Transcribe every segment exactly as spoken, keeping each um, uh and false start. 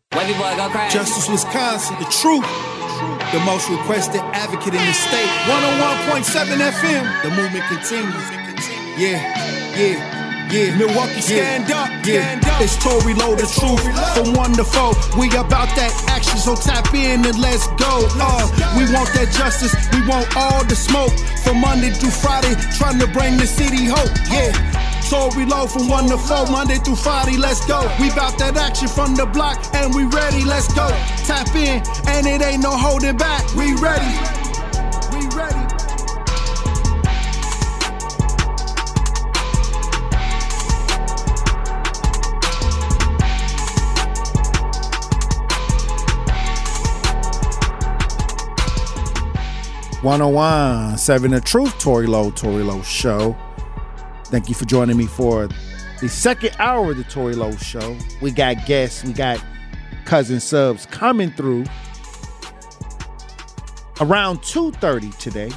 Wavy boy, go crazy. Justice Wisconsin, the truth. The most requested advocate in the state. one oh one point seven F M. The movement continues. Yeah, yeah, yeah. Milwaukee, stand yeah. up, stand yeah. up. It's Tory Lowe, the truth. From one to four. We about that action, so tap in and let's go. Uh, we want that justice. We want all the smoke. From Monday through Friday, trying to bring the city hope. Yeah. Tory Lowe from one to four, Monday through Friday, let's go. We bout that action from the block, and we ready, let's go. Tap in, and it ain't no holding back. We ready, we ready. one oh one point seven The Truth, Tory Lowe, Tory Lowe Show. Thank you for joining me for the second hour of the Tory Lowe Show. We got guests, we got cousin subs coming through around two thirty today.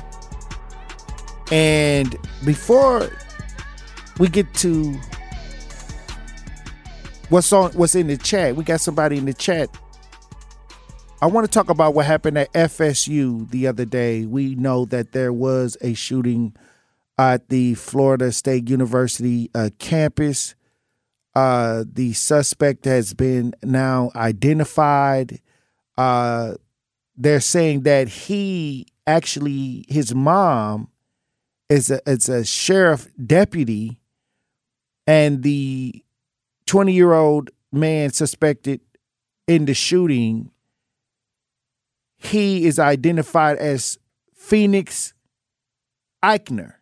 And before we get to what's on, what's in the chat, we got somebody in the chat. I want to talk about what happened at F S U the other day. We know that there was a shooting at the Florida State University uh, campus. Uh, the suspect has been now identified. Uh, they're saying that he actually, his mom is a, is a sheriff deputy, and the twenty-year-old man suspected in the shooting, he is identified as Phoenix Eichner,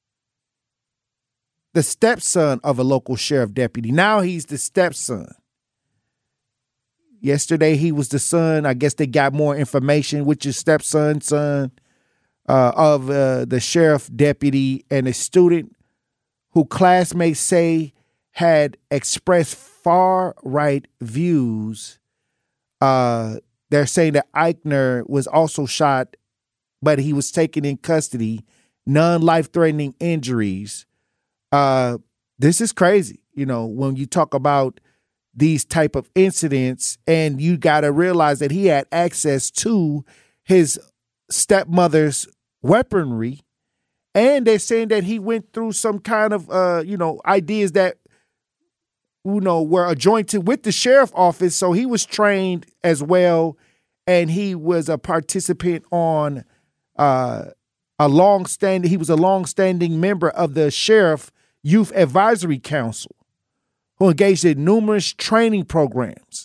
the stepson of a local sheriff deputy. Now he's the stepson. Yesterday he was the son. I guess they got more information, which is stepson, son uh, of uh, the sheriff deputy, and a student who classmates say had expressed far-right views. Uh, they're saying that Eichner was also shot, but he was taken in custody. None life-threatening injuries. Uh, this is crazy, you know, when you talk about these type of incidents, and you got to realize that he had access to his stepmother's weaponry, and they're saying that he went through some kind of, uh, you know, ideas that, you know, were adjointed with the sheriff office, so he was trained as well, and he was a participant on uh, a long-standing, he was a long-standing member of the sheriff Youth Advisory Council, who engaged in numerous training programs.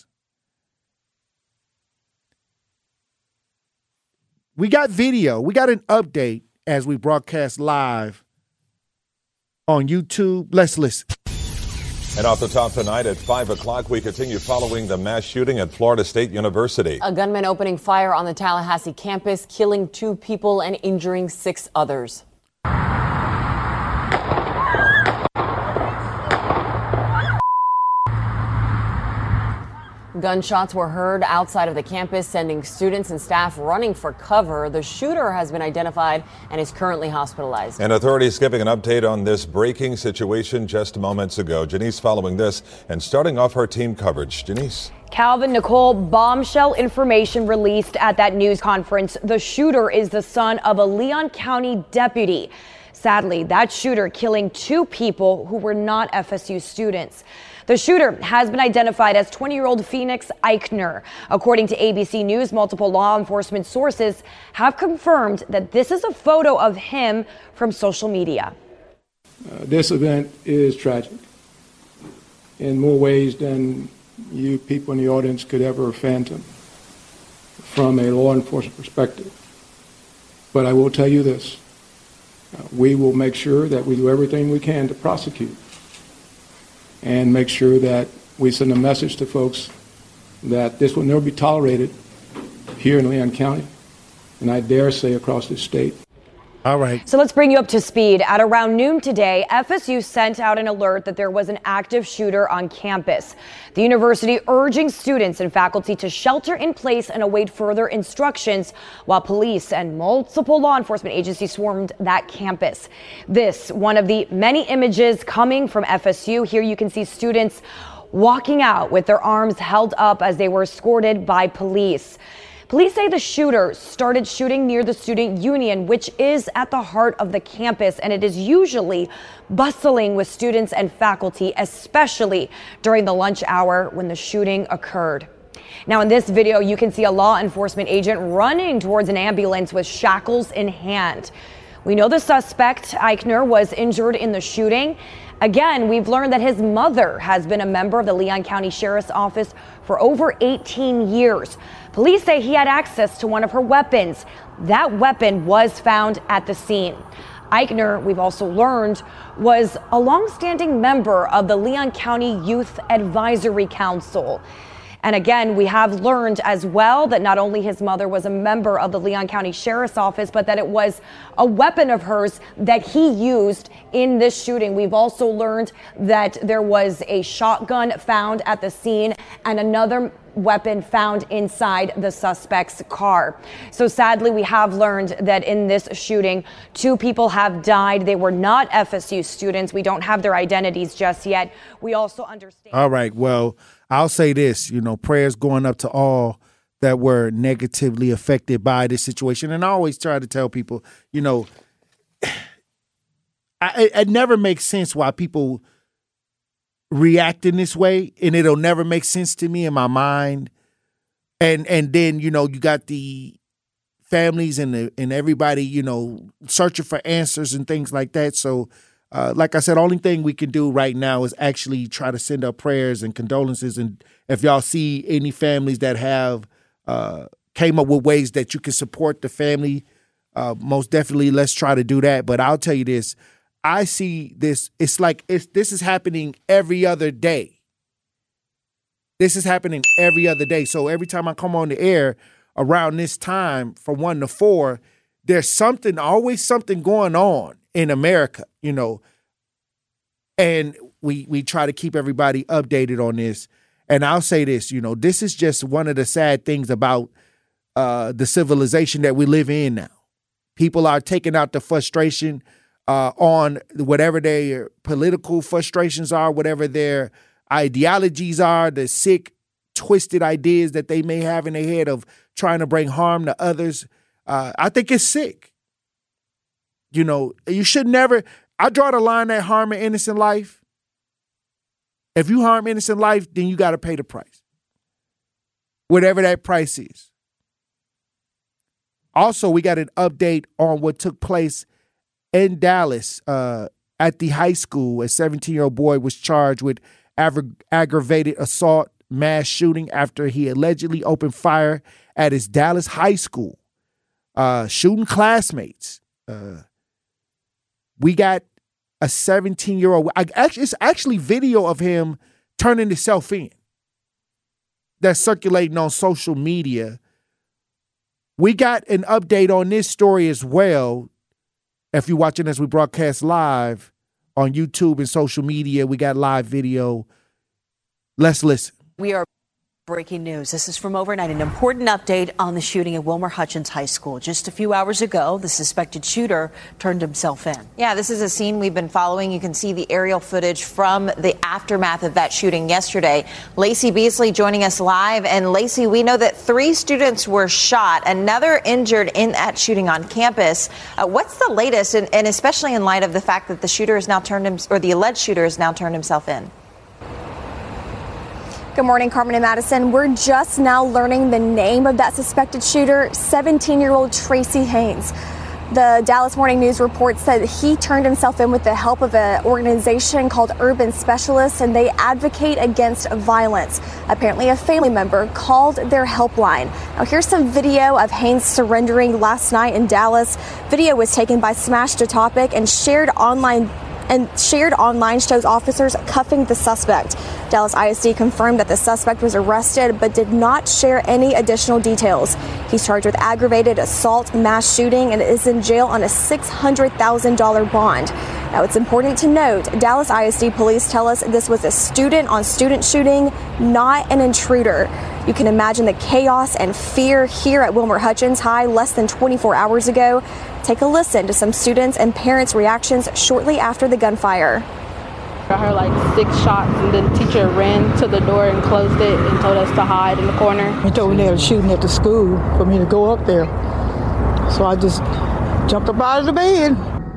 We got video. We got an update as we broadcast live on YouTube. Let's listen. And off the top tonight at five o'clock, we continue following the mass shooting at Florida State University. A gunman opening fire on the Tallahassee campus, killing two people and injuring six others. Gunshots were heard outside of the campus, sending students and staff running for cover. The shooter has been identified and is currently hospitalized. And authorities giving an update on this breaking situation just moments ago. Janice following this and starting off her team coverage. Janice. Calvin, Nicole, bombshell information released at that news conference. The shooter is the son of a Leon County deputy. Sadly, that shooter killing two people who were not F S U students. The shooter has been identified as twenty-year-old Phoenix Eichner. According to A B C News, multiple law enforcement sources have confirmed that this is a photo of him from social media. Uh, this event is tragic in more ways than you people in the audience could ever fathom from a law enforcement perspective. But I will tell you this. Uh, we will make sure that we do everything we can to prosecute and make sure that we send a message to folks that this will never be tolerated here in Leon County, and I dare say across the state. All right. So let's bring you up to speed. At around noon today, F S U sent out an alert that there was an active shooter on campus. The university urging students and faculty to shelter in place and await further instructions, while police and multiple law enforcement agencies swarmed that campus. This, one of the many images coming from F S U. Here you can see students walking out with their arms held up as they were escorted by police. Police say the shooter started shooting near the student union, which is at the heart of the campus, and it is usually bustling with students and faculty, especially during the lunch hour when the shooting occurred. Now, in this video, you can see a law enforcement agent running towards an ambulance with shackles in hand. We know the suspect, Eichner, was injured in the shooting. Again, we've learned that his mother has been a member of the Leon County Sheriff's Office for over eighteen years. Police say he had access to one of her weapons. That weapon was found at the scene. Eichner, we've also learned, was a longstanding member of the Leon County Youth Advisory Council. And again, we have learned as well that not only his mother was a member of the Leon County Sheriff's Office, but that it was a weapon of hers that he used in this shooting. We've also learned that there was a shotgun found at the scene and another weapon found inside the suspect's car. So sadly, we have learned that in this shooting, two people have died. They were not F S U students. We don't have their identities just yet. We also understand. All right. Well, I'll say this, you know, prayers going up to all that were negatively affected by this situation. And I always try to tell people, you know, I, it never makes sense why people react in this way, and it'll never make sense to me in my mind. And and then, you know, you got the families and the, and everybody, you know, searching for answers and things like that. So, uh, like I said, only thing we can do right now is actually try to send up prayers and condolences. And if y'all see any families that have uh, came up with ways that you can support the family, uh, most definitely let's try to do that. But I'll tell you this. I see this, it's like it's, this is happening every other day. This is happening every other day. So every time I come on the air around this time from one to four, there's something, always something going on in America, you know, and we we try to keep everybody updated on this. And I'll say this, you know, this is just one of the sad things about uh, the civilization that we live in now. People are taking out the frustration Uh, on whatever their political frustrations are, whatever their ideologies are, the sick, twisted ideas that they may have in their head of trying to bring harm to others. Uh, I think it's sick. You know, you should never, I draw the line at harming innocent life. If you harm innocent life, then you got to pay the price. Whatever that price is. Also, we got an update on what took place in Dallas, uh, at the high school. A seventeen-year-old boy was charged with ag- aggravated assault, mass shooting after he allegedly opened fire at his Dallas high school, uh, shooting classmates. Uh, we got a seventeen-year-old. I, actually, it's actually video of him turning himself in that's circulating on social media. We got an update on this story as well. If you're watching as we broadcast live on YouTube and social media, we got live video. Let's listen. We are breaking news. This is from overnight, an important update on the shooting at Wilmer Hutchins High School. Just a few hours ago, the suspected shooter turned himself in. Yeah, this is a scene we've been following. You can see the aerial footage from the aftermath of that shooting yesterday. Lacey Beasley joining us live. And Lacey, we know that three students were shot, another injured in that shooting on campus. Uh, what's the latest, and, and especially in light of the fact that the shooter has now turned him, or the alleged shooter has now turned himself in? Good morning, Carmen and Madison. We're just now learning the name of that suspected shooter, seventeen-year-old Tracy Haynes. The Dallas Morning News reports that he turned himself in with the help of an organization called Urban Specialists, and they advocate against violence. Apparently, a family member called their helpline. Now, here's some video of Haynes surrendering last night in Dallas. Video was taken by Smash to Topic and shared online and shared online shows officers cuffing the suspect. Dallas I S D confirmed that the suspect was arrested but did not share any additional details. He's charged with aggravated assault, mass shooting, and is in jail on a six hundred thousand dollars bond. Now, it's important to note, Dallas I S D police tell us this was a student-on-student shooting, not an intruder. You can imagine the chaos and fear here at Wilmer Hutchins High less than twenty-four hours ago. Take a listen to some students and parents' reactions shortly after the gunfire. I heard like six shots, and then the teacher ran to the door and closed it and told us to hide in the corner. They told me they were shooting at the school for me to go up there. So I just jumped up out of the bed.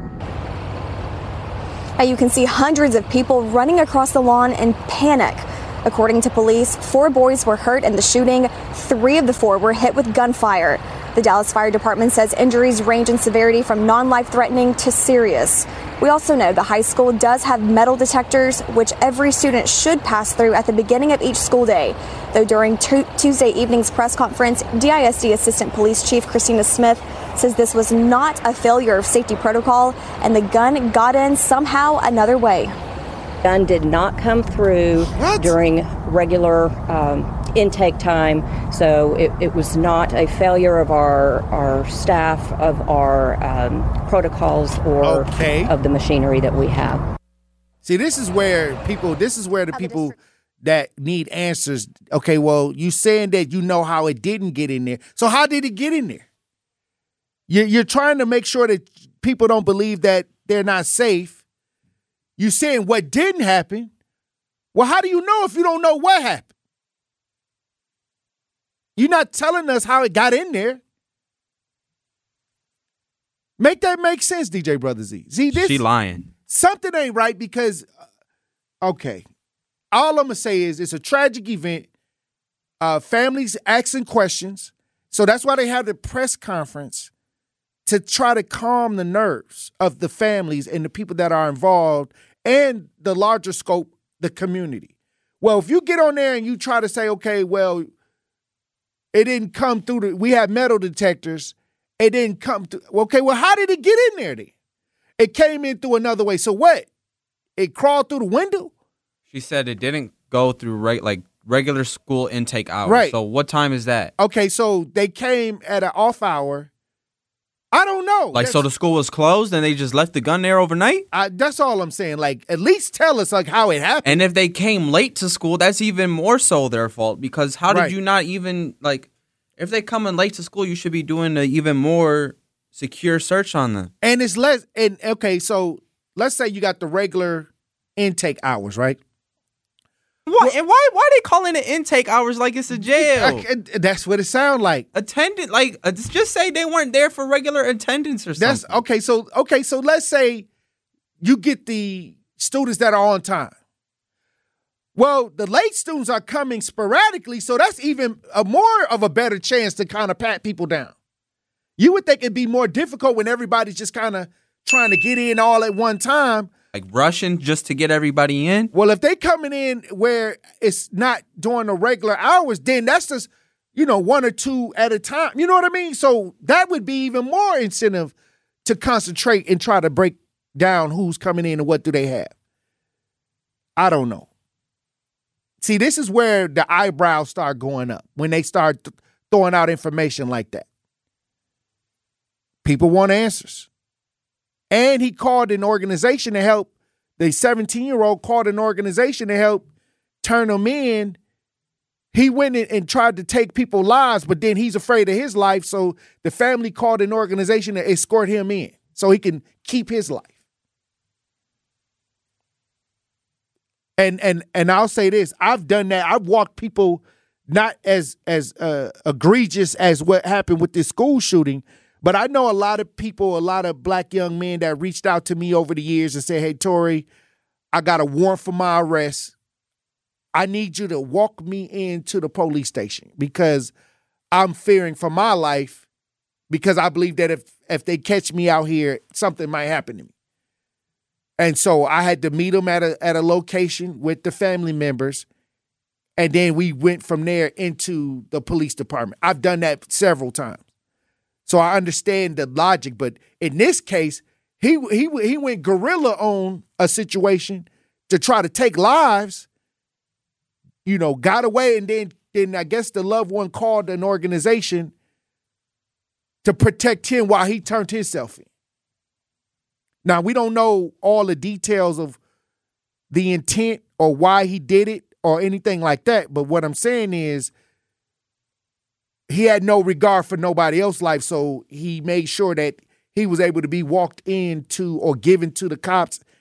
Now you can see hundreds of people running across the lawn in panic. According to police, four boys were hurt in the shooting. Three of the four were hit with gunfire. The Dallas Fire Department says injuries range in severity from non-life-threatening to serious. We also know the high school does have metal detectors, which every student should pass through at the beginning of each school day. Though during t- Tuesday evening's press conference, D I S D Assistant Police Chief Christina Smith says this was not a failure of safety protocol and the gun got in somehow another way. Gun did not come through what? during regular um, intake time, so it, it was not a failure of our our staff, of our um, protocols, or okay. of the machinery that we have. See, this is where people, this is where the people that need answers, okay, well, you saying that you know how it didn't get in there. So how did it get in there? You're, you're trying to make sure that people don't believe that they're not safe. You're saying what didn't happen. Well, how do you know if you don't know what happened? You're not telling us how it got in there. Make that make sense, D J Brother Z. See, this, she lying. Something ain't right because, okay, all I'm going to say is it's a tragic event. Uh, families asking questions. So that's why they have the press conference, to try to calm the nerves of the families and the people that are involved and the larger scope, the community. Well, if you get on there and you try to say, okay, well, it didn't come through, the, we have metal detectors, it didn't come through. Okay, well, how did it get in there then? It came in through another way. So what? It crawled through the window? She said it didn't go through right, like regular school intake hours. Right. So what time is that? Okay, so they came at an off hour. I don't know. Like, that's, so the school was closed and they just left the gun there overnight? I, that's all I'm saying. Like, at least tell us, like, how it happened. And if they came late to school, that's even more so their fault. Because how did Right. you not even, like, if they come in late to school, you should be doing an even more secure search on them. And it's less, and okay, so let's say you got the regular intake hours, right? What? And why why are they calling it intake hours like it's a jail? I, that's what it sounds like. Attendant, like, uh, just say they weren't there for regular attendance or something. That's okay. So okay, so let's say you get the students that are on time. Well, the late students are coming sporadically, so that's even a more of a better chance to kind of pat people down. You would think it'd be more difficult when everybody's just kind of trying to get in all at one time. Like rushing just to get everybody in? Well, if they coming in where it's not during the regular hours, then that's just, you know, one or two at a time. You know what I mean? So that would be even more incentive to concentrate and try to break down who's coming in and what do they have. I don't know. See, this is where the eyebrows start going up, when they start th- throwing out information like that. People want answers. And he called an organization to help. The seventeen-year-old called an organization to help turn them in. He went in and tried to take people's lives, but then he's afraid of his life, so the family called an organization to escort him in so he can keep his life. And and and I'll say this, I've done that. I've walked people not as as uh, egregious as what happened with this school shooting, but I know a lot of people, a lot of black young men that reached out to me over the years and said, hey, Tory, I got a warrant for my arrest. I need you to walk me into the police station because I'm fearing for my life, because I believe that if, if they catch me out here, something might happen to me. And so I had to meet them at a, at a location with the family members, and then we went from there into the police department. I've done that several times. So I understand the logic, but in this case, he he he went guerrilla on a situation to try to take lives. You know, got away, and then then I guess the loved one called an organization to protect him while he turned himself in. Now, we don't know all the details of the intent or why he did it or anything like that, but what I'm saying is he had no regard for nobody else's life, so he made sure that he was able to be walked into or given to the cops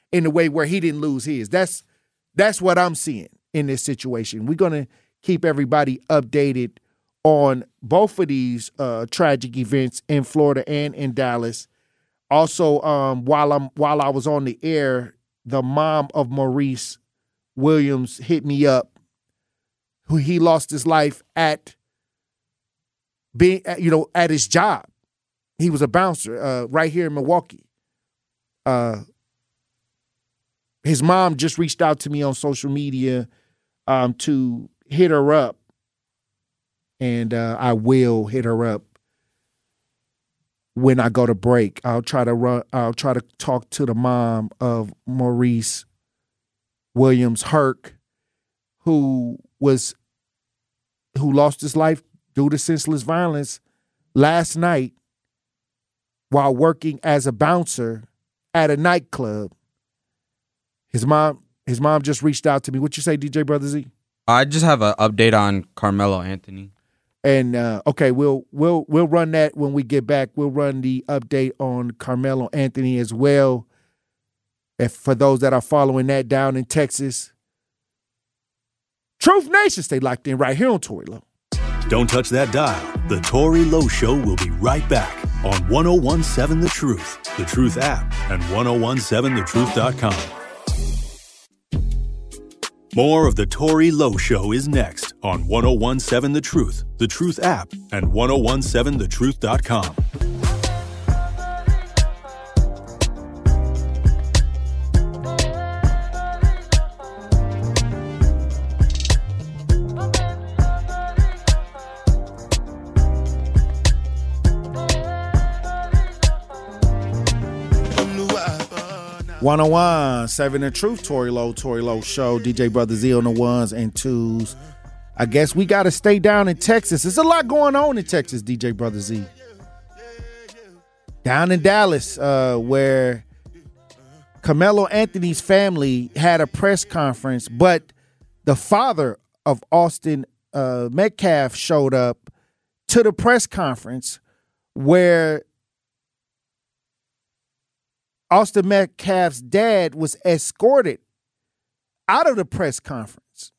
in a way where he didn't lose his. That's that's what I'm seeing in this situation. We're going to keep everybody updated on both of these uh, tragic events in Florida and in Dallas. Also, um, while I'm while I was on the air, the mom of Maurice Williams hit me up. Who he lost his life at being, you know, at his job. He was a bouncer uh, right here in Milwaukee. Uh, his mom just reached out to me on social media um, to hit her up. And uh, I will hit her up when I go to break. I'll try to run. I'll try to talk to the mom of Maurice Williams Herc, who was who lost his life due to senseless violence last night while working as a bouncer at a nightclub. His mom, his mom just reached out to me. What you say, D J Brother Z? I just have an update on Carmelo Anthony. And uh, okay, we'll we'll we'll run that when we get back. We'll run the update on Carmelo Anthony as well. If for those that are following that down in Texas, Truth Nation, stay locked in right here on Tory Lowe. Don't touch that dial. The Tory Lowe Show will be right back on one oh one seven The Truth, The Truth app, and ten seventeen the truth dot com. More of the Tory Lowe Show is next on ten seventeen The Truth, The Truth app, and ten seventeen the truth dot com. one oh one seven The Truth, Tory Lowe, Tory Lowe Show, D J Brother Z on the ones and twos. I guess we got to stay down in Texas. There's a lot going on in Texas, D J Brother Z. Down in Dallas, uh, where Carmelo Anthony's family had a press conference, but the father of Austin uh, Metcalf showed up to the press conference where Austin Metcalf's dad was escorted out of the press conference.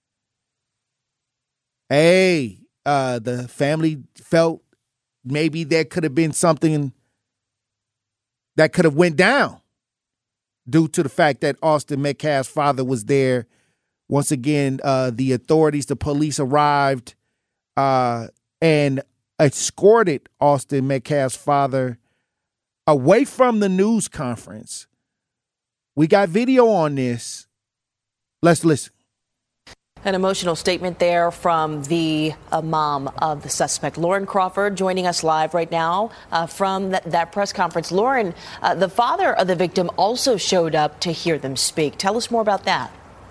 Hey, uh, the family felt maybe there could have been something that could have went down due to the fact that Austin Metcalf's father was there. Once again, uh, the authorities, the police arrived uh, and escorted Austin Metcalf's father away from the news conference. We got video on this. Let's listen. An emotional statement there from the uh, mom of the suspect, Lauren Crawford, joining us live right now uh, from that, that press conference. Lauren, uh, the father of the victim also showed up to hear them speak. Tell us more about that.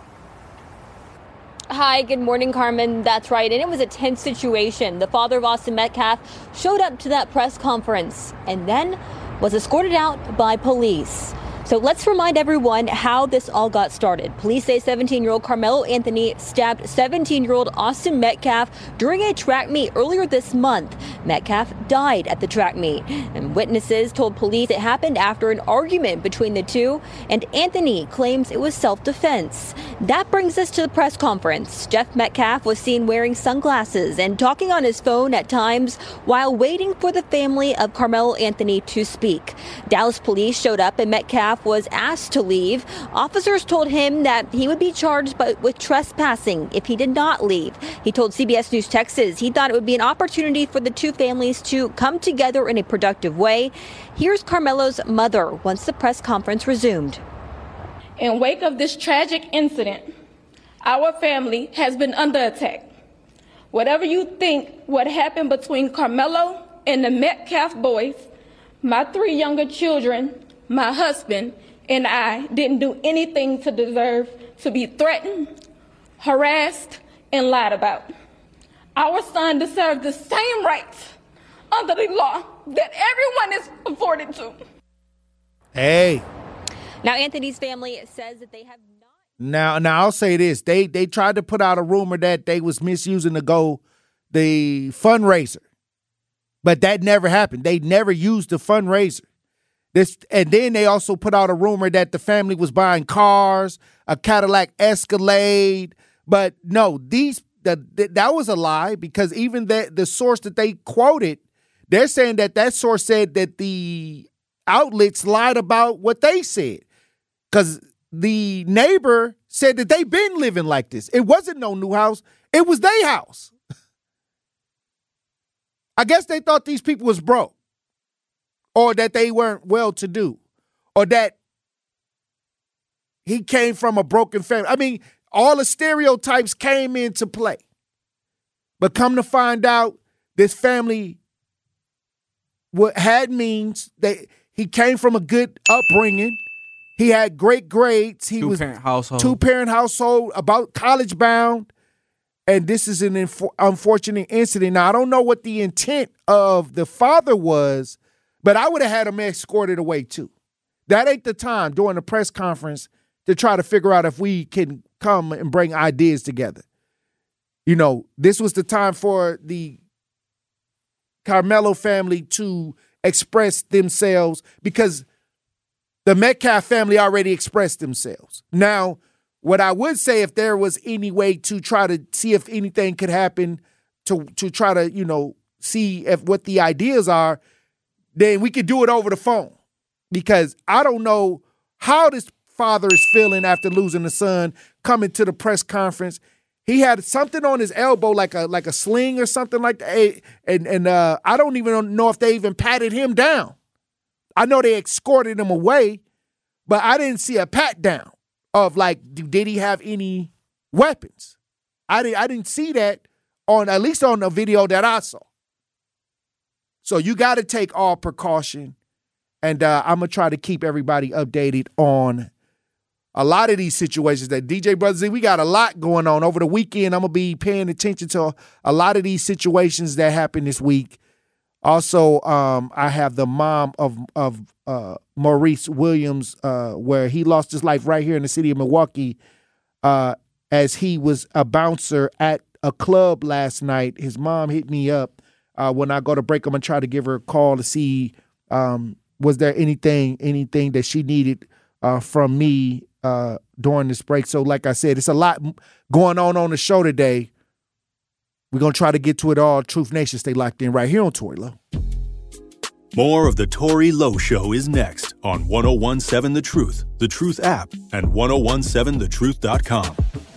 Hi, good morning, Carmen. That's right. And it was a tense situation. The father of Austin Metcalf showed up to that press conference and then was escorted out by police. So let's remind everyone how this all got started. Police say seventeen-year-old Carmelo Anthony stabbed seventeen-year-old Austin Metcalf during a track meet earlier this month. Metcalf died at the track meet, and witnesses told police it happened after an argument between the two, and Anthony claims it was self-defense. That brings us to the press conference. Jeff Metcalf was seen wearing sunglasses and talking on his phone at times while waiting for the family of Carmelo Anthony to speak. Dallas police showed up and Metcalf was asked to leave. Officers told him that he would be charged with trespassing if he did not leave. He told C B S News Texas he thought it would be an opportunity for the two families to come together in a productive way. Here's Carmelo's mother once the press conference resumed. In wake of this tragic incident, our family has been under attack. Whatever you think what happened between Carmelo and the Metcalf boys, my three younger children, my husband, and I didn't do anything to deserve to be threatened, harassed, and lied about. Our son deserves the same rights under the law that everyone is afforded to. Hey. Now, Anthony's family says that they have not. Now, now I'll say this. They they tried to put out a rumor that they was misusing the Go, the fundraiser. But that never happened. They never used the fundraiser. This, and then they also put out a rumor that the family was buying cars, a Cadillac Escalade. But no, these the, the, that was a lie, because even the, the source that they quoted, they're saying that that source said that the outlets lied about what they said, because the neighbor said that they've been living like this. It wasn't no new house. It was their house. I guess they thought these people was broke, or that they weren't well-to-do, or that he came from a broken family. I mean, all the stereotypes came into play. But come to find out, this family had means. They, he came from a good upbringing. He had great grades. He was two-parent household. Two-parent household, about college-bound. And this is an inf- unfortunate incident. Now, I don't know what the intent of the father was, but I would have had him escorted away too. That ain't the time during the press conference to try to figure out if we can come and bring ideas together. You know, this was the time for the Carmelo family to express themselves, because the Metcalf family already expressed themselves. Now, what I would say, if there was any way to try to see if anything could happen to to try to, you know, see if what the ideas are, then we could do it over the phone. Because I don't know how this father is feeling after losing the son, coming to the press conference. He had something on his elbow, like a like a sling or something like that. And, and uh, I don't even know if they even patted him down. I know they escorted him away, but I didn't see a pat down of like, did he have any weapons? I didn't, I didn't see that on, at least on the video that I saw. So you got to take all precaution. And uh, I'm going to try to keep everybody updated on a lot of these situations that D J Brother Z, we got a lot going on. Over the weekend, I'm going to be paying attention to a lot of these situations that happened this week. Also, um, I have the mom of of uh, Maurice Williams, uh, where he lost his life right here in the city of Milwaukee, uh, as he was a bouncer at a club last night. His mom hit me up uh, when I go to break. I'm gonna try to give her a call to see um, was there anything anything that she needed uh, from me uh, during this break. So, like I said, it's a lot going on on the show today. We're going to try to get to it all. Truth Nation, stay locked in right here on Tory Lowe. More of the Tory Lowe Show is next on ten seventeen The Truth, The Truth app, and ten seventeen the truth dot com.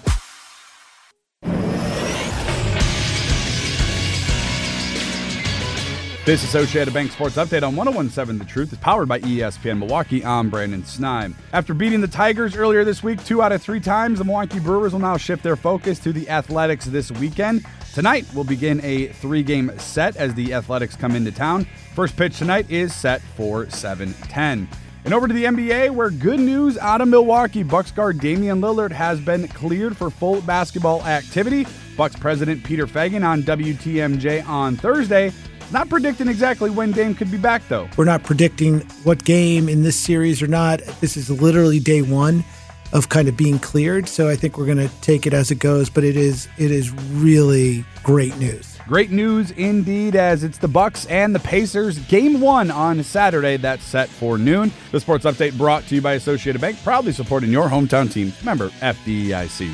This Associated Bank Sports Update on ten seventeen The Truth is powered by E S P N Milwaukee. I'm Brandon Snime. After beating the Tigers earlier this week, two out of three times, the Milwaukee Brewers will now shift their focus to the Athletics this weekend. Tonight will begin a three-game set as the Athletics come into town. First pitch tonight is set for seven ten. And over to the N B A, where good news out of Milwaukee. Bucks guard Damian Lillard has been cleared for full basketball activity. Bucks president Peter Feigin on W T M J on Thursday. Not predicting exactly when Dame could be back, though. We're not predicting what game in this series or not. This is literally day one of kind of being cleared. So I think we're going to take it as it goes. But it is it is really great news. Great news indeed, as it's the Bucks and the Pacers. Game one on Saturday. That's set for noon. The Sports Update brought to you by Associated Bank, proudly supporting your hometown team. Member F D I C.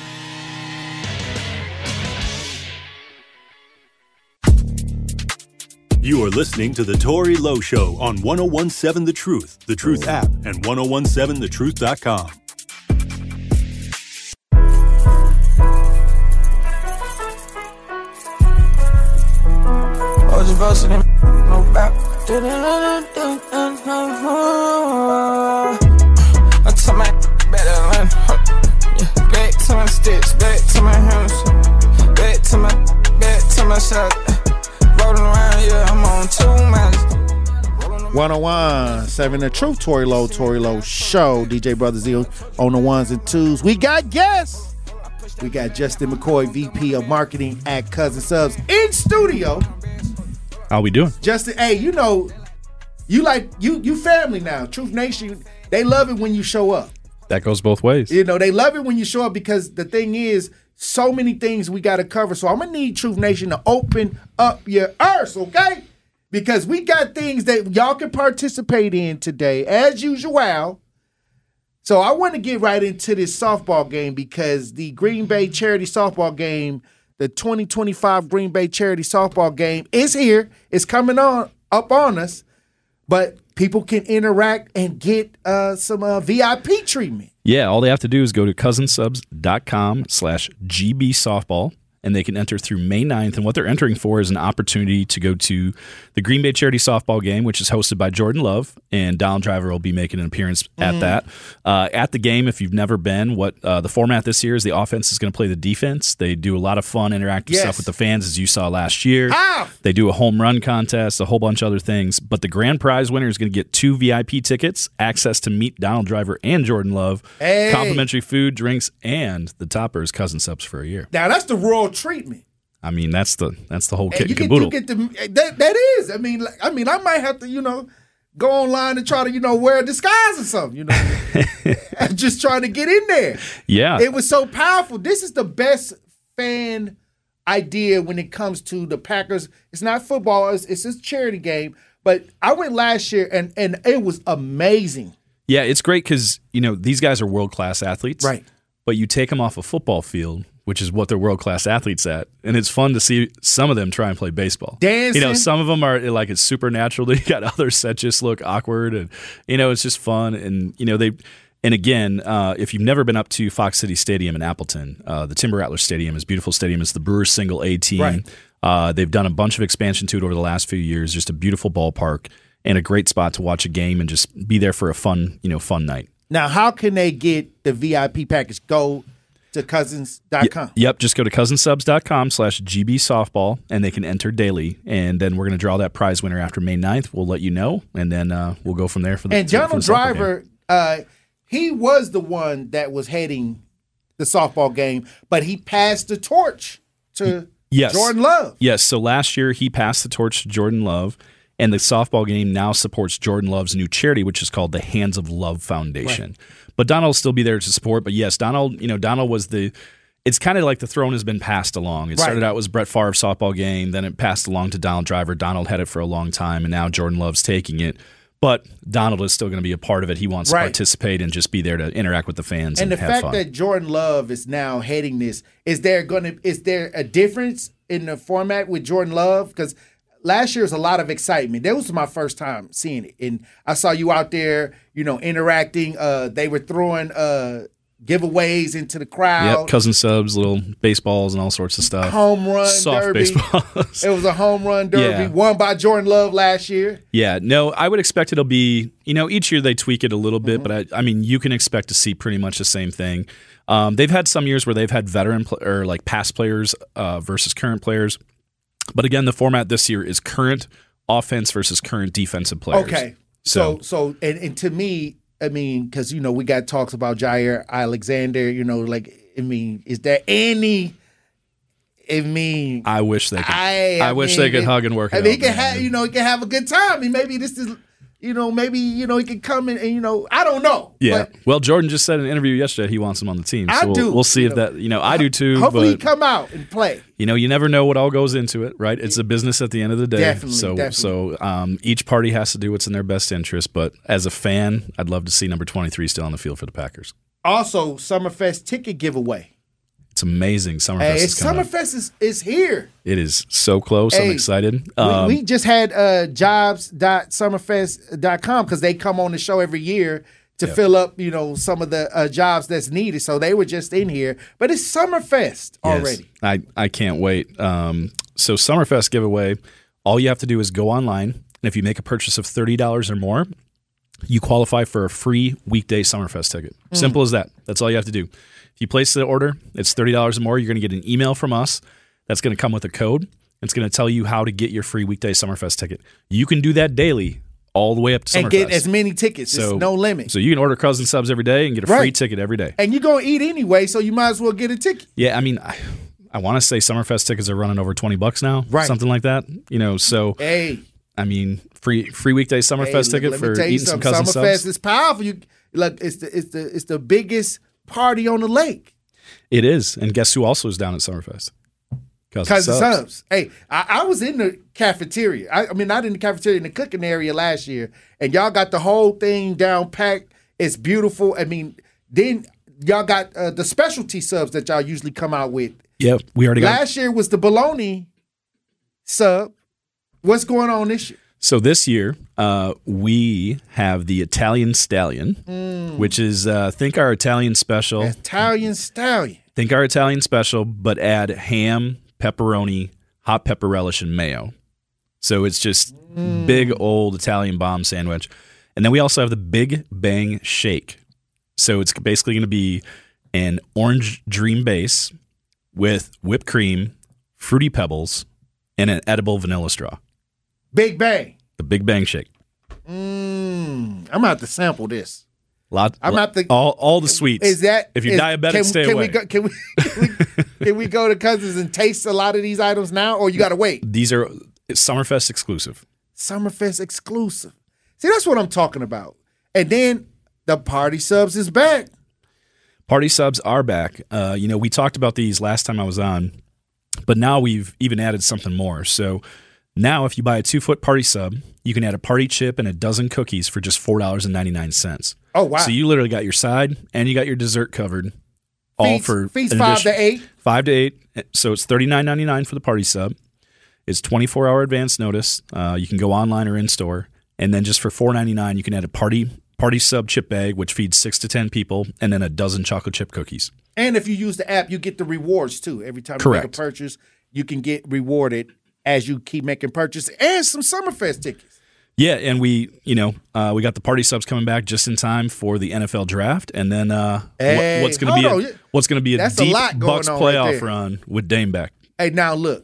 You are listening to The Tory Lowe Show on ten seventeen The Truth, The Truth app, and ten seventeen the truth dot com. I was just busting him no back. I tell my better learn. Back to my sticks, back to my hands, back to my, back to my shot. Rolling around, yeah, I'm on two miles. ten seventeen The Truth, Tory Lowe, Tory Lowe Show. D J Brother Z on the ones and twos. We got guests. We got Justin McCoy, V P of Marketing at Cousin Subs, in studio. How we doing? Justin, hey, you know, you like, you you family now. Truth Nation, they love it when you show up. That goes both ways. You know, they love it when you show up, because the thing is, so many things we got to cover. So I'm going to need Truth Nation to open up your ears, okay? because we got things that y'all can participate in today, as usual. So I want to get right into this softball game because the Green Bay charity softball game, the twenty twenty-five Green Bay charity softball game is here. It's coming on up on us, but people can interact and get uh, some uh, V I P treatment. Yeah, all they have to do is go to cousinsubs.com slash GB softball. And they can enter through May ninth. And what they're entering for is an opportunity to go to the Green Bay Charity Softball Game, which is hosted by Jordan Love, and Donald Driver will be making an appearance at mm. that. Uh, at the game, if you've never been, what uh, the format this year is the offense is going to play the defense. They do a lot of fun, interactive yes. stuff with the fans, as you saw last year. Ah! They do a home run contest, a whole bunch of other things. But the grand prize winner is going to get two V I P tickets, access to meet Donald Driver and Jordan Love, hey. complimentary food, drinks, and the topper is Cousin Subs for a year. Now, that's the royal treatment. I mean, that's the that's the whole kit and you and get, caboodle. You get the, that, that is. I mean, I mean, I might have to, you know, go online and try to, you know, wear a disguise or something, you know. I'm just trying to get in there. Yeah. It was so powerful. This is the best fan idea when it comes to the Packers. It's not football. It's, it's a charity game. But I went last year, and, and it was amazing. Yeah, it's great because, you know, these guys are world-class athletes. Right. But you take them off a football field, which is what they're world-class athletes at, and it's fun to see some of them try and play baseball. Dancing. You know, some of them are like it's supernatural. You got others that just look awkward, and you know, it's just fun. And you know, they and again, uh, if you've never been up to Fox City Stadium in Appleton, uh, the Tim Rattler Stadium is a beautiful stadium. It's the Brewers single A team. Right. Uh, they've done a bunch of expansion to it over the last few years. Just a beautiful ballpark and a great spot to watch a game and just be there for a fun, you know, fun night. Now, how can they get the V I P package? Go to cousins dot com. Y- yep, just go to cousinsubs.com slash GB softball, and they can enter daily. And then we're going to draw that prize winner after May ninth. We'll let you know, and then uh, we'll go from there for the And Donald Driver, uh, he was the one that was heading the softball game, but he passed the torch to yes. Jordan Love. Yes, so last year he passed the torch to Jordan Love, and the softball game now supports Jordan Love's new charity, which is called the Hands of Love Foundation. Right. But Donald will still be there to support. But yes, Donald, you know, Donald was the, it's kind of like the throne has been passed along. It started right. out as Brett Favre's softball game, then it passed along to Donald Driver. Donald had it for a long time, and now Jordan Love's taking it. But Donald is still going to be a part of it. He wants right. to participate and just be there to interact with the fans and, and the have fact fun. that Jordan Love is now heading this, is there going to, is there a difference in the format with Jordan Love? Because last year was a lot of excitement. That was my first time seeing it. And I saw you out there, you know, interacting. Uh, they were throwing uh, giveaways into the crowd. Yep, cousin subs, little baseballs and all sorts of stuff. Home run Soft derby. baseballs. It was a home run derby yeah. won by Jordan Love last year. Yeah, no, I would expect it'll be, you know, each year they tweak it a little bit, mm-hmm. but I, I mean, you can expect to see pretty much the same thing. Um, they've had some years where they've had veteran pl- or like past players uh, versus current players. But again, the format this year is current offense versus current defensive players. Okay. So, so, so and, and to me, I mean, because, you know, we got talks about Jair Alexander, you know, like, I mean, is there any, I mean. I wish they could. I, I, I wish mean, they could hug and work it I mean, out. he can have, you know, he can have a good time. I mean, maybe this is, you know, maybe, you know, he can come in and, you know, I don't know. Yeah. But well, Jordan just said in an interview yesterday he wants him on the team. So I we'll, do. We'll see if know, that, you know, I do too. Hopefully but, he come out and play. You know, you never know what all goes into it, right? It's a business at the end of the day. Definitely, so, definitely. So um, each party has to do what's in their best interest. But as a fan, I'd love to see number twenty-three still on the field for the Packers. Also, Summerfest ticket giveaway. It's amazing. Summerfest hey, is coming Summerfest is, is here. It is so close. Hey, I'm excited. Um, we, we just had uh, jobs dot summerfest dot com because they come on the show every year to yeah. fill up, you know, some of the uh, jobs that's needed. So they were just in here. But it's Summerfest already. Yes, I, I can't wait. Um, so Summerfest giveaway, all you have to do is go online. And if you make a purchase of thirty dollars or more, you qualify for a free weekday Summerfest ticket. Mm. Simple as that. That's all you have to do. If you place the order, it's thirty dollars or more. You're going to get an email from us that's going to come with a code. It's going to tell you how to get your free weekday Summerfest ticket. You can do that daily all the way up to Summerfest. And get as many tickets. So, it's no limit. So you can order Cousin Subs every day and get a right. free ticket every day. And you're going to eat anyway, so you might as well get a ticket. Yeah, I mean, I, I want to say Summerfest tickets are running over twenty bucks now. Right. Something like that. You know, so. Hey. I mean, free free weekday Summerfest hey, ticket for eating some Cousin Summerfest Subs. Summerfest is powerful. You, look, it's the, it's, the, it's the biggest party on the lake. It is. And guess who also is down at Summerfest? Cousin, Cousin Subs. Subs. Hey, I, I was in the cafeteria. I, I mean, not in the cafeteria, in the cooking area last year, and y'all got the whole thing down packed. It's beautiful. I mean, then y'all got uh, the specialty subs that y'all usually come out with. Yep, we already got. Last year was the bologna sub. What's going on this year? So this year, uh, we have the Italian Stallion, Mm. which is uh, think our Italian special. Italian Stallion. Think our Italian special, but add ham, pepperoni, hot pepper relish, and mayo. So it's just Mm. big old Italian bomb sandwich. And then we also have the Big Bang Shake. So it's basically going to be an orange dream base with whipped cream, fruity pebbles, and an edible vanilla straw. Big Bang. The Big Bang Shake. Mm. I'm about to sample this. Lot, I'm lot about to- all all the sweets. Is that if you're is- diabetic, can, stay can away. We go, can we can we can we go to Cousins and taste a lot of these items now, or you got to wait? These are it's Summerfest exclusive. Summerfest exclusive. See, that's what I'm talking about. And then the party subs is back. Party subs are back. Uh, you know, we talked about these last time I was on, but now we've even added something more. So now if you buy a two-foot party sub, you can add a party chip and a dozen cookies for just four dollars and ninety-nine cents. Oh, wow. So you literally got your side and you got your dessert covered, all Feast- for feast an five addition- to eight. Five to eight. So it's thirty-nine ninety-nine for the party sub. It's twenty-four hour advance notice. Uh, you can go online or in store. And then just for four ninety-nine, you can add a party party sub chip bag, which feeds six to ten people, and then a dozen chocolate chip cookies. And if you use the app, you get the rewards too. Every time you Correct. make a purchase, you can get rewarded as you keep making purchases, and some Summerfest tickets. Yeah, and we, you know, uh, we got the party subs coming back just in time for the N F L draft, and then uh, Hey, what, what's going to be hold a, on. what's going to be a That's a deep lot going Bucks on right playoff there. run with Dame back Hey, now look,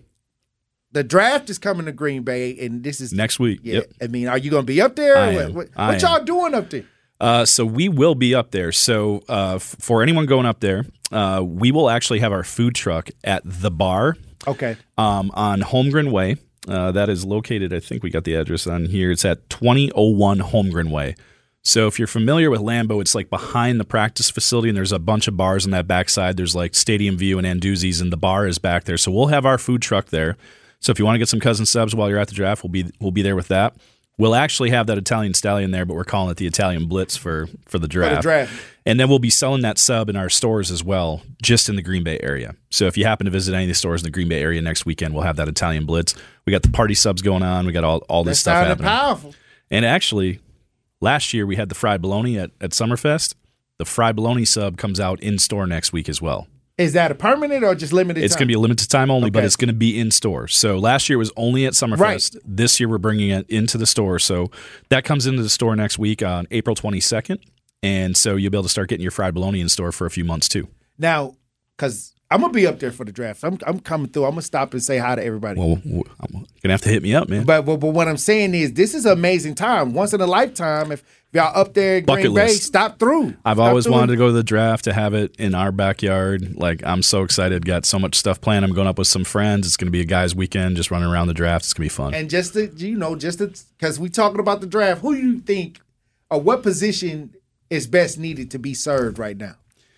the draft is coming to Green Bay, and this is next week. Yeah, Yep. I mean, are you going to be up there? I what am. what, I what y'all am. doing up there? Uh, so we will be up there. So uh, f- for anyone going up there, uh, we will actually have our food truck at the bar. Okay. Um, on Holmgren Way. Uh, that is located, I think we got the address on here. It's at twenty oh one Holmgren Way. So if you're familiar with Lambeau, it's like behind the practice facility, and there's a bunch of bars on that backside. There's like Stadium View and Anduzzi's, and the bar is back there. So we'll have our food truck there. So if you want to get some cousin subs while you're at the draft, we'll be we'll be there with that. We'll actually have that Italian Stallion there, but we're calling it the Italian Blitz for for the draft. draft. And then we'll be selling that sub in our stores as well, just in the Green Bay area. So if you happen to visit any of the stores in the Green Bay area next weekend, we'll have that Italian Blitz. We got the party subs going on. We got all, all this That stuff sounded happening. powerful. And actually, last year we had the fried bologna at, at Summerfest. The fried bologna sub comes out in store next week as well. Is that a permanent or just limited It's time? going to be a limited time only, but Okay. it's going to be in store. So last year was only at Summerfest. Right. This year we're bringing it into the store. So that comes into the store next week on April twenty-second. And so you'll be able to start getting your fried bologna in store for a few months too. Now, because I'm going to be up there for the draft. I'm, I'm coming through. I'm going to stop and say hi to everybody. Well, w- I'm going to have to hit me up, man. But, but but what I'm saying is, this is an amazing time, once in a lifetime. If, if y'all up there in Bucket Green Bay, list. stop through. I've Stop always through. wanted to go to the draft, to have it in our backyard. Like, I'm so excited. Got so much stuff planned. I'm going up with some friends. It's going to be a guys' weekend, just running around the draft. It's going to be fun. And just to, you know, just because we talking about the draft, who do you think, or what position is best needed to be served right now?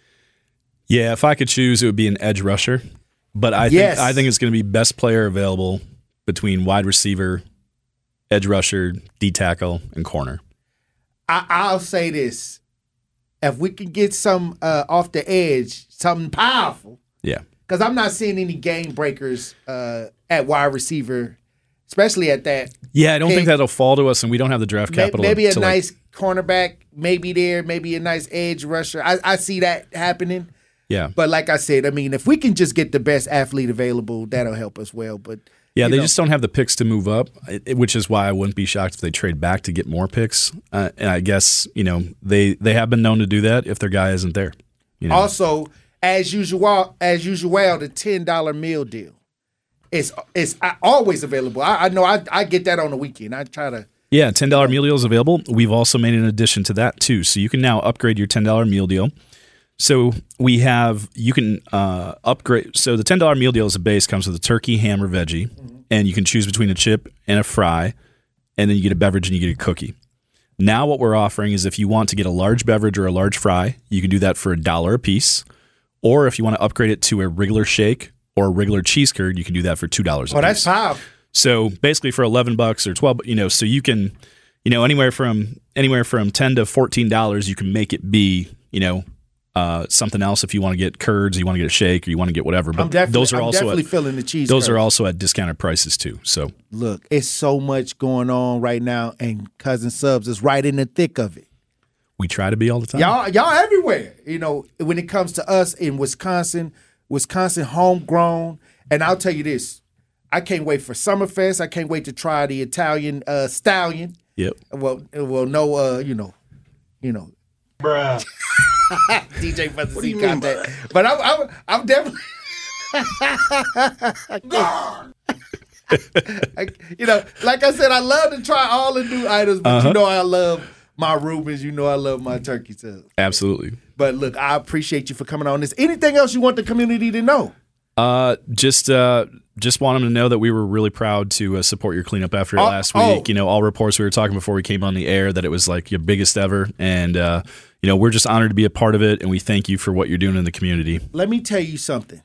Yeah, if I could choose, it would be an edge rusher. But I Yes. think I think it's going to be best player available between wide receiver, edge rusher, D tackle, and corner. I, I'll say this: if we can get some uh, off the edge, something powerful, Yeah. because I'm not seeing any game breakers uh, at wide receiver, especially at that. Yeah, I don't think pick. that'll fall to us, and we don't have the draft May- capital. Maybe a to, like- nice cornerback, maybe there, maybe a nice edge rusher. I, I see that happening. yeah. But like I said, I mean, if we can just get the best athlete available, that'll help us well. But Yeah, you they know, just don't have the picks to move up, it- which is why I wouldn't be shocked if they trade back to get more picks. Uh, and I guess, you know, they, they have been known to do that if their guy isn't there. You know? Also, as usual, as usual, the ten dollar meal deal is is always available. I, I know I, I get that on the weekend. I try to. Yeah, ten dollar meal deal is available. We've also made an addition to that too. So you can now upgrade your ten dollar meal deal. So we have, you can uh, upgrade. So the ten dollar meal deal as a base comes with a turkey, ham, or veggie. Mm-hmm. And you can choose between a chip and a fry. And then you get a beverage and you get a cookie. Now what we're offering is if you want to get a large beverage or a large fry, you can do that for a dollar a piece. Or if you want to upgrade it to a regular shake or a regular cheese curd, you can do that for two dollars a Oh, piece. that's powerful. So basically for eleven bucks or twelve, you know, so you can, you know, anywhere from anywhere from ten to fourteen dollars, you can make it be, you know, uh, something else if you want to get curds, you want to get a shake, or you want to get whatever. But I'm definitely, those are I'm also definitely at, feeling the cheese those curd. are also at discounted prices too. So Look, it's so much going on right now, and Cousin Subs is right in the thick of it. we try to be all the time. Y'all, y'all everywhere. You know, when it comes to us in Wisconsin, Wisconsin homegrown. And I'll tell you this, I can't wait for Summerfest. I can't wait to try the Italian uh, stallion. Yep. Well, well, no, uh, you know, you know, bruh. D J Fuzzy What do you got mean by that. But I'm, I'm, I'm definitely. I, you know, like I said, I love to try all the new items, but Uh-huh. you know I love my Reubens. You know I love my turkey subs. Absolutely. But look, I appreciate you for coming on this. Anything else you want the community to know? Uh, just uh, just want them to know that we were really proud to uh, support your cleanup effort Oh, last week. oh. You know, all reports we were talking before we came on the air that it was like your biggest ever, and uh, you know, we're just honored to be a part of it, and we thank you for what you're doing in the community. Let me tell you something.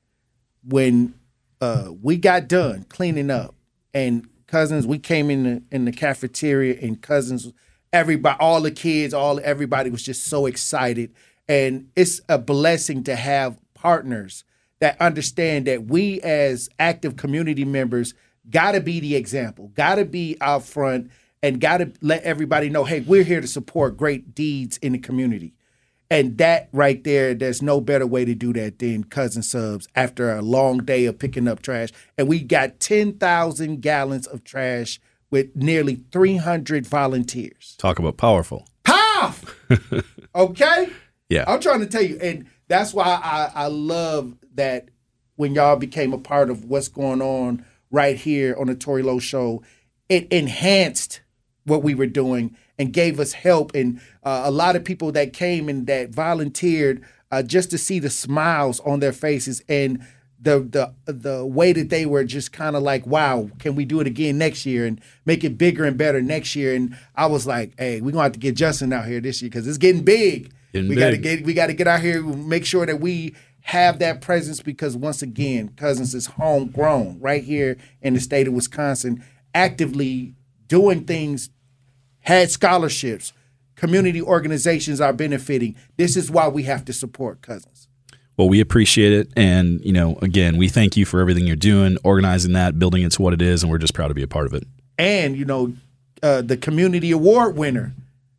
When uh, we got done cleaning up, and Cousins, we came in the in the cafeteria, and Cousins, everybody, all the kids, all everybody was just so excited, and it's a blessing to have partners that understand that we as active community members got to be the example, got to be out front, and got to let everybody know, hey, we're here to support great deeds in the community. And that right there, there's no better way to do that than Cousin Subs after a long day of picking up trash. And we got ten thousand gallons of trash with nearly three hundred volunteers. Talk about powerful. Powerful! Okay? Yeah. I'm trying to tell you. And that's why I, I love that when y'all became a part of what's going on right here on the Tory Lowe Show, it enhanced what we were doing and gave us help. And uh, a lot of people that came and that volunteered uh, just to see the smiles on their faces and the the the way that they were just kind of like, wow, can we do it again next year and make it bigger and better next year? And I was like, hey, we're gonna have to get Justin out here this year because it's getting big. Getting we big. gotta get we gotta get out here and make sure that we have that presence because once again, Cousins is homegrown right here in the state of Wisconsin, actively doing things, had scholarships, community organizations are benefiting. This is why we have to support Cousins. Well, we appreciate it. And, you know, again, we thank you for everything you're doing, organizing that, building it to what it is, and we're just proud to be a part of it. And, you know, uh, the community award winner,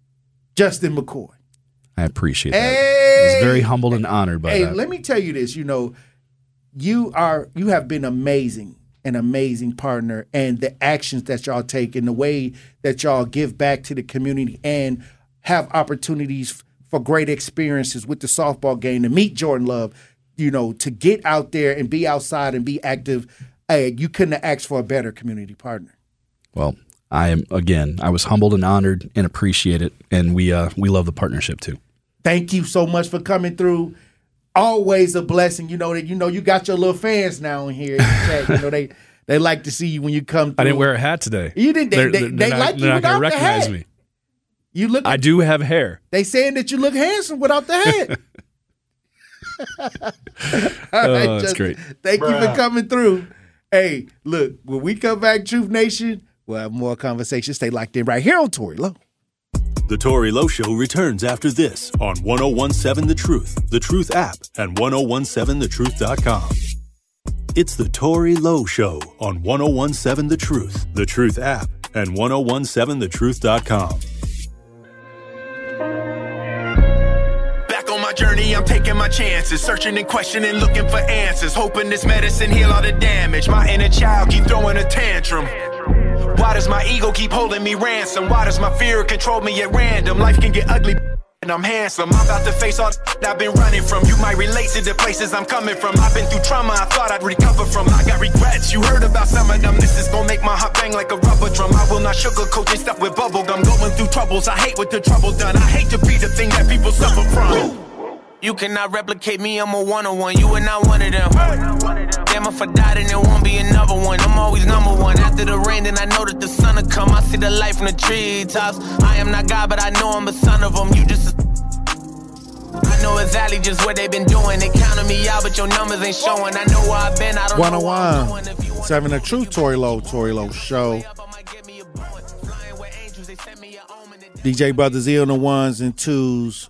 Justin McCoy. I appreciate that. Hey! I was very humbled and honored by Hey, that. let me tell you this, you know, you are you have been amazing, an amazing partner, and the actions that y'all take and the way that y'all give back to the community and have opportunities for great experiences with the softball game, to meet Jordan Love, you know, to get out there and be outside and be active. Hey, you couldn't have asked for a better community partner. Well, I am, again, I was humbled and honored and appreciate it. And we uh, we love the partnership too. Thank you so much for coming through. Always a blessing. You know that you know you got your little fans now in here in the chat. You know they they like to see you when you come through. I didn't wear a hat today. You didn't. They, They're- they, they're they not- like you they're not gonna without the recognize hat. me. You look. I do have hair. They saying that you look handsome without the hat. All Oh, right, that's Justin, great. Thank you Bruh. for coming through. Hey, look, when we come back, Truth Nation, we'll have more conversation. Stay locked in right here on Tory Lowe. The Tory Lowe Show returns after this on ten seventeen The Truth, The Truth app, and ten seventeen the truth dot com. It's the Tory Lowe Show on ten seventeen The Truth, The Truth app, and ten seventeen the truth dot com. Back on my journey, I'm taking my chances, searching and questioning, looking for answers, hoping this medicine heal all the damage. My inner child keep throwing a tantrum. Why does my ego keep holding me ransom? Why does my fear control me at random? Life can get ugly and I'm handsome. I'm about to face all the I've been running from. You might relate to the places I'm coming from. I've been through trauma I thought I'd recover from. I got regrets, you heard about some of them. This is gonna make my heart bang like a rubber drum. I will not sugarcoat this stuff with bubble gum. Going through troubles, I hate what the trouble done. I hate to be the thing that people suffer from. You cannot replicate me, I'm a one-on-one. You are not one of them. Damn, if I die, then there won't be another one. I'm always number one. After the rain, then I know that the sun will come. I see the light from the treetops. I am not God, but I know I'm a son of them. You just a I know exactly just what they've been doing. They counted me out, but your numbers ain't showing. I know where I've been. I don't know where I'm going. one oh one, seven The Truth, Tory Lowe, Tory Lowe Show. D J Brothers E on the ones and twos.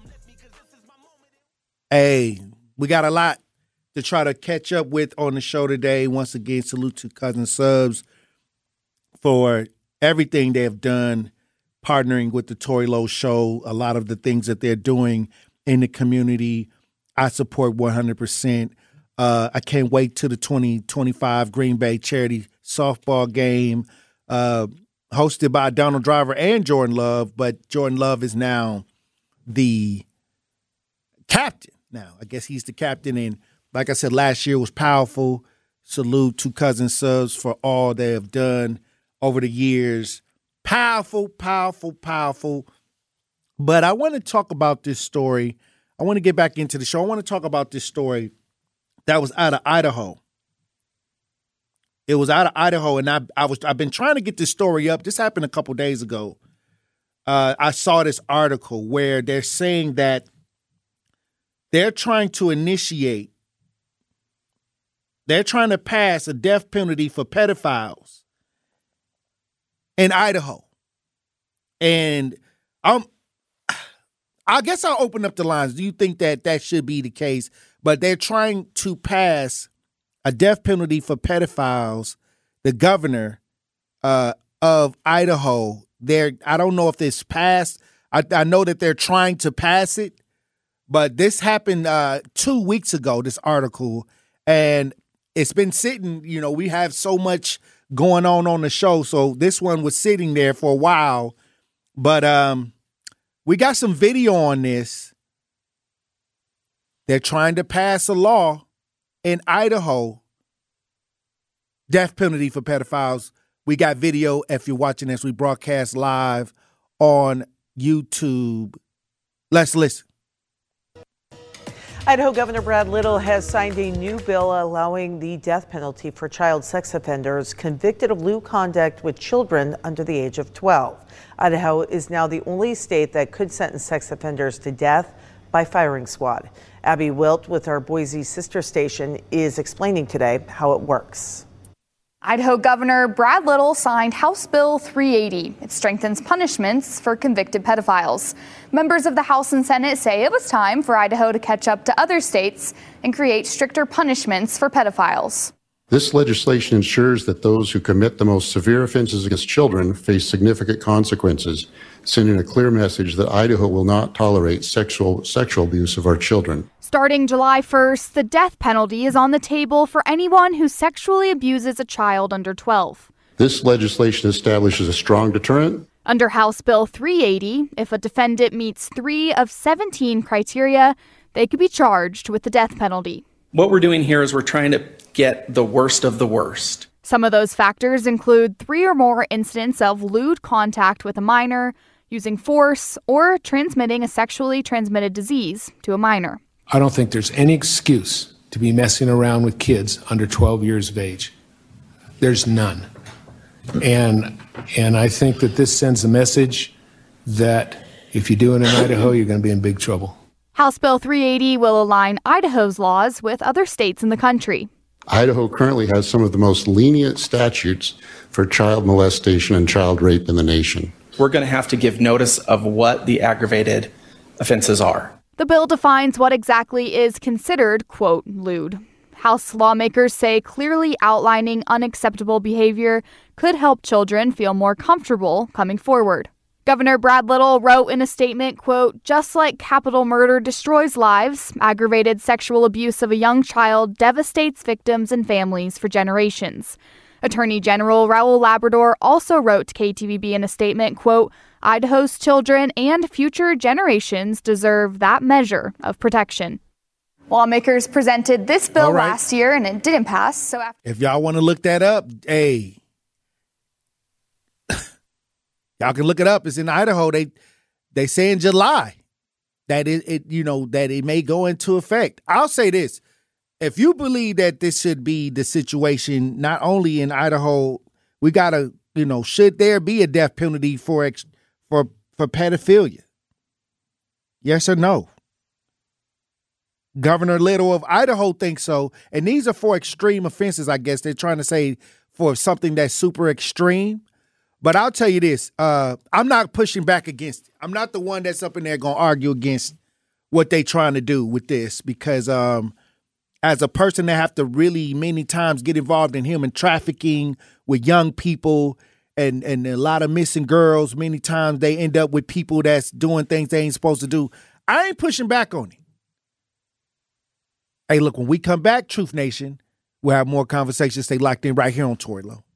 Hey, we got a lot to try to catch up with on the show today. Once again, salute to Cousin Subs for everything they have done, partnering with the Tory Lowe Show, a lot of the things that they're doing in the community. I support one hundred percent. Uh, I can't wait till the twenty twenty-five Green Bay charity softball game, uh, hosted by Donald Driver and Jordan Love, but Jordan Love is now the captain. Now, I guess he's the captain, and like I said, last year was powerful. Salute to Cousin Subs for all they have done over the years. Powerful, powerful, powerful. But I want to talk about this story. I want to get back into the show. I want to talk about this story that was out of Idaho. It was out of Idaho, and I, I was, I've been trying to get this story up. This happened a couple days ago. Uh, I saw this article where they're saying that they're trying to initiate, they're trying to pass a death penalty for pedophiles in Idaho. And I'm, I guess I'll open up the lines. Do you think that that should be the case? But they're trying to pass a death penalty for pedophiles. The governor uh, of Idaho, they're, I don't know if this passed. I, I know that they're trying to pass it, but this happened uh, two weeks ago, this article, and it's been sitting, you know, we have so much going on on the show, so this one was sitting there for a while, but um, we got some video on this. They're trying to pass a law in Idaho, death penalty for pedophiles. We got video if you're watching this. We broadcast live on YouTube. Let's listen. Idaho Governor Brad Little has signed a new bill allowing the death penalty for child sex offenders convicted of lewd conduct with children under the age of twelve. Idaho is now the only state that could sentence sex offenders to death by firing squad. Abby Wilt with our Boise sister station is explaining today how it works. Idaho Governor Brad Little signed House Bill three eighty. It strengthens punishments for convicted pedophiles. Members of the House and Senate say it was time for Idaho to catch up to other states and create stricter punishments for pedophiles. This legislation ensures that those who commit the most severe offenses against children face significant consequences, sending a clear message that Idaho will not tolerate sexual sexual abuse of our children. Starting July first, the death penalty is on the table for anyone who sexually abuses a child under twelve. This legislation establishes a strong deterrent. Under House Bill three eighty, if a defendant meets three of seventeen criteria, they could be charged with the death penalty. What we're doing here is we're trying to get the worst of the worst. Some of those factors include three or more incidents of lewd contact with a minor, using force, or transmitting a sexually transmitted disease to a minor. I don't think there's any excuse to be messing around with kids under twelve years of age. There's none. And and I think that this sends a message that if you do it in Idaho, you're going to be in big trouble. House Bill three eighty will align Idaho's laws with other states in the country. Idaho currently has some of the most lenient statutes for child molestation and child rape in the nation. We're going to have to give notice of what the aggravated offenses are. The bill defines what exactly is considered, quote, lewd. House lawmakers say clearly outlining unacceptable behavior could help children feel more comfortable coming forward. Governor Brad Little wrote in a statement, quote, just like capital murder destroys lives, aggravated sexual abuse of a young child devastates victims and families for generations. Attorney General Raul Labrador also wrote to K T V B in a statement, quote, Idaho's children and future generations deserve that measure of protection. Lawmakers presented this bill right. last year and it didn't pass. So after- if y'all want to look that up, hey, y'all can look it up. It's in Idaho. They they say in July that it, it you know that it may go into effect. I'll say this: if you believe that this should be the situation, not only in Idaho, we gotta you know should there be a death penalty for ex, for for pedophilia? Yes or no? Governor Little of Idaho thinks so. And these are for extreme offenses, I guess. They're trying to say for something that's super extreme. But I'll tell you this, uh, I'm not pushing back against it. I'm not the one that's up in there going to argue against what they trying to do with this because um, as a person that have to really many times get involved in human trafficking with young people and, and a lot of missing girls, many times they end up with people that's doing things they ain't supposed to do. I ain't pushing back on it. Hey, look, when we come back, Truth Nation, we'll have more conversations. Stay locked in right here on Tory Lowe.